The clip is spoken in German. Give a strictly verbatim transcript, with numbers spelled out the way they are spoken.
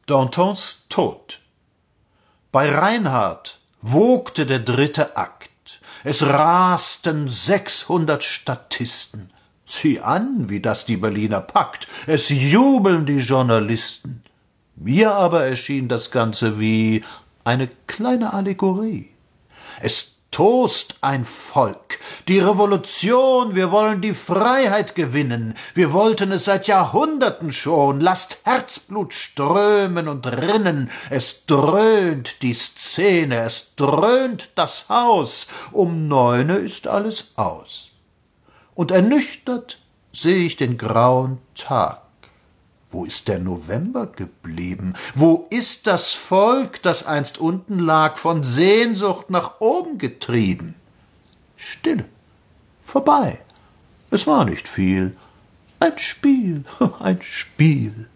Dantons Tod. Bei Reinhard wogte der dritte Akt. Es rasten sechshundert Statisten. Sieh an, wie das die Berliner packt. Es jubeln die Journalisten. Mir aber erschien das Ganze wie eine kleine Allegorie. Es tost ein Volk, die Revolution, wir wollen die Freiheit gewinnen, wir wollten es seit Jahrhunderten schon, lasst Herzblut strömen und rinnen, es dröhnt die Szene, es dröhnt das Haus, um neune ist alles aus. Und ernüchtert seh ich den grauen Tag. Wo ist der November geblieben? Wo ist das Volk, das einst unten lag, von Sehnsucht nach oben getrieben? Stille, vorbei, es war nicht viel, ein Spiel, ein Spiel.